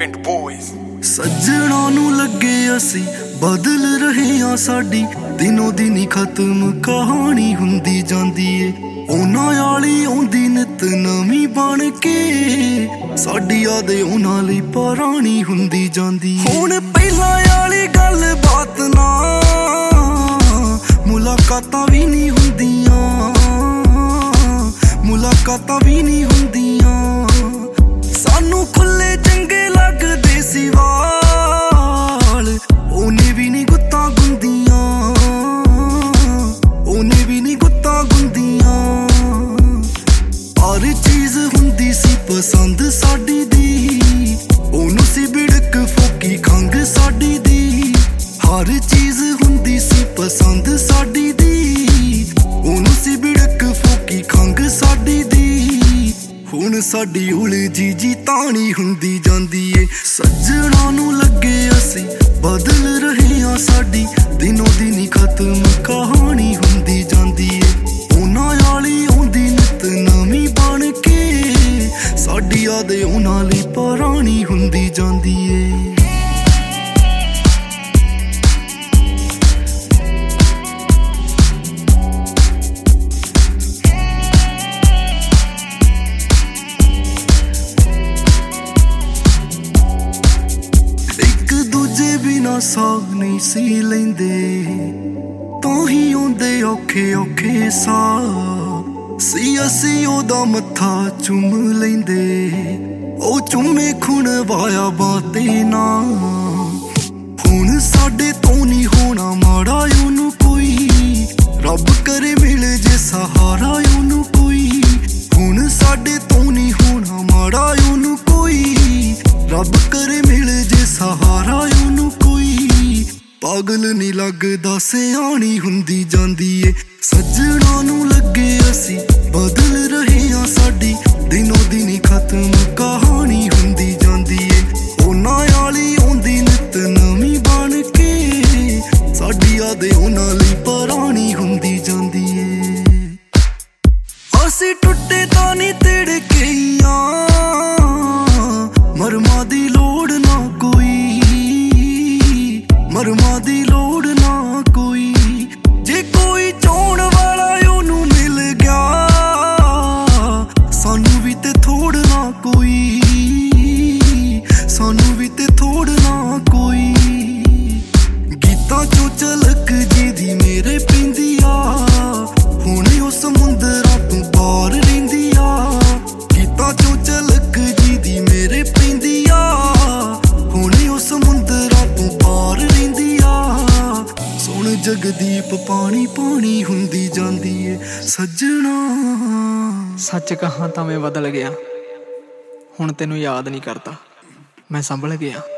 ਪਿੰਡ ਬੋਇਜ਼। ਸੱਜਣਾ ਨੂੰ ਲੱਗੇ ਅਸੀਂ ਬਦਲ ਰਹੇ ਆ, ਸਾਡੀ ਦਿਨੋ ਦਿਨ ਖਤਮ ਕਹਾਣੀ ਹੁੰਦੀ ਜਾਂਦੀ ਏ। ਉਹਨਾਂ ਵਾਲੀ ਆਉਂਦੀ ਨਿਤ ਨਵੀਂ ਬਣ ਕੇ, ਸਾਡੀ ਯਾਦ ਉਹਨਾਂ ਲਈ ਪੁਰਾਣੀ ਹੁੰਦੀ ਜਾਂਦੀ ਏ। ਹੁਣ ਪਹਿਲਾਂ ਵਾਲੀ ਗੱਲ ਬਾਤ ਨਾ, ਮੁਲਾਕਾਤਾਂ ਵੀ ਨਹੀਂ ਹੁੰਦੀਆਂ, ਮੁਲਾਕਾਤਾਂ ਵੀ ਨਹੀਂ ਹੁੰਦੀਆਂ। ਸਾਨੂੰ ਖੁੱਲੇ ਚੰਗੇ ਲੱਗਦੇ ਸੀ ਵਾਲ, ਉਹਨੇ ਵੀ ਨਹੀਂ ਗੁੱਤਾਂ ਗੁੰਦੀਆਂ, ਉਹਨੇ ਵੀ ਨਹੀਂ ਗੁੱਤਾਂ ਗੁੰਦੀਆਂ। ਹਰ ਚੀਜ਼ ਹੁੰਦੀ ਸੀ ਪਸੰਦ ਸਾਡੀ ਦੀ, ਉਹਨੂੰ ਸੀ ਬਿੜਕ ਫੋਕੀ ਖੰਘ ਸਾਡੀ ਦੀ। ਹਰ ਚੀਜ਼ ਹੁੰਦੀ ਸੀ ਪਸੰਦ ਸਾਡੀ ਦੀ, ਉਹਨੂੰ ਸੀ ਬਿੜਕ ਫੋਕੀ ਖੰਘ ਸਾਡੀ ਦੀ। ਹੁਣ ਸਾਡੀ ਉਲਝੀ ਜੀ ਤਾਣੀ ਹੁੰਦੀ ਜਾਂਦੀ ਏ। ਸੱਜਣਾ ਨੂੰ ਲੱਗੇ ਅਸੀਂ ਬਦਲ ਰਹੇ ਆ, ਸਾਡੀ ਦਿਨੋ ਦਿਨ ਖਤਮ ਕਹਾਣੀ ਹੁੰਦੀ ਜਾਂਦੀ ਏ। ਉਹਨਾਂ ਵਾਲੀ ਆਉਂਦੀ ਨਿਤ ਨਵੀਂ ਬਣ ਕੇ, ਸਾਡੀ ਯਾਦ ਉਹਨਾਂ ਲਈ ਪੁਰਾਣੀ ਹੁੰਦੀ ਜਾਂਦੀ ਏ। ਬਿਨਾ ਸਾਹ ਨਹੀਂ ਸੀ ਲੈਂਦੇ, ਤਾਂ ਹੀ ਆਉਂਦੇ ਔਖੇ ਔਖੇ ਸਾਹ ਸੀ। ਅਸੀਂ ਉਹਦਾ ਮੱਥਾ ਚੁੰਮ ਲੈਂਦੇ, ਉਹ ਚੁੰਮੇ ਖੁਣ ਵਾਇਆ ਬਾਤੇ ਨਾ। ਹੁਣ ਸਾਡੇ ਤੋਂ ਨਹੀਂ ਹੋਣਾ ਮਾੜਾ ਉਹਨੂੰ ਕੋਈ, ਰੱਬ ਕਰੇ ਮਿਲ ਜੇ ਸਹਾਰਾ ਉਹਨੂੰ ਕੋਈ। ਹੁਣ ਸਾਡੇ ਤੋਂ ਨਹੀਂ ਹੋਣਾ ਮਾੜਾ ਉਹਨੂੰ ਕੋਈ, ਰੱਬ ਕਰੇ ਮਿਲ ਜੇ ਸਹਾਰਾ ਉਹਨੂੰ ਕੋਈ। ਪਾਗਲ ਨਹੀਂ ਲੱਗਦਾ ਸਿਆਣੀ ਹੁੰਦੀ ਜਾਂਦੀ ਏ। ਸੱਜਣਾ ਨੂੰ ਲੱਗੇ ਅਸੀਂ ਬਦਲ ਰਹੇ ਆ, ਸਾਡੀ ਦਿਨੋ ਦਿਨ ਖਤਮ ਕਹਾਣੀ ਹੁੰਦੀ ਜਾਂਦੀ ਏ। ਉਹਨਾਂ ਵਾਲੀ ਆਉਂਦੀ ਨਿਤ ਨਵੀਂ ਬਣ ਕੇ, ਸਾਡੀ ਯਾਦ ਉਹਨਾਂ ਲਈ ਪੁਰਾਣੀ ਹੁੰਦੀ ਜਾਂਦੀ ਏ। ਅਸੀਂ ਟੁੱਟੇ ਤਾਂ ਨਹੀਂ ਤਿੜਕੀਆਂ, ਮਰਮਾਂ ਦੀ ਲੋੜ ਨਾ ਕੋਈ, ਮਰਮਾਂ ਦੀ ਲੋੜ ਨਾ ਕੋਈ। ਜੇ ਕੋਈ ਚਾਹੁਣ ਵਾਲਾ ਉਹਨੂੰ ਮਿਲ ਗਿਆ, ਸਾਨੂੰ ਵੀ ਤੇ ਥੋੜ ਨਾ ਕੋਈ, ਸਾਨੂੰ ਵੀ ਤੇ ਥੋੜ ਨਾ ਕੋਈ। ਗੀਤਾਂ ਚੋਂ ਝਲਕ ਜਿਹਦੀ ਮੇਰੇ ਪੈਂਦੀ ਆ, ਹੁਣ ਉਹ ਸਮੁੰਦਰਾਂ ਤੋਂ ਪਾਰ ਰਹਿੰਦੀ ਆ। ਗੀਤਾਂ ਚੋਂ ਝਲਕ ਜਿਹਦੀ ਮੇਰੇ ਪੈਂਦੀ ਆ, ਹੁਣ ਉਹ ਸਮੁੰਦਰਾਂ ਤੋਂ ਪਾਰ ਰਹਿੰਦੀ ਆ। ਸੁਣ ਜਗਦੀਪ ਪਾਣੀ ਪਾਣੀ ਹੁੰਦੀ ਜਾਂਦੀ ਏ। ਸੱਜਣਾ ਸੱਚ ਕਹਾਂ ਤਾਂ ਮੈਂ ਬਦਲ ਗਿਆ, ਹੁਣ ਤੈਨੂੰ ਯਾਦ ਨਹੀਂ ਕਰਦਾ, ਮੈਂ ਸੰਭਲ ਗਿਆ।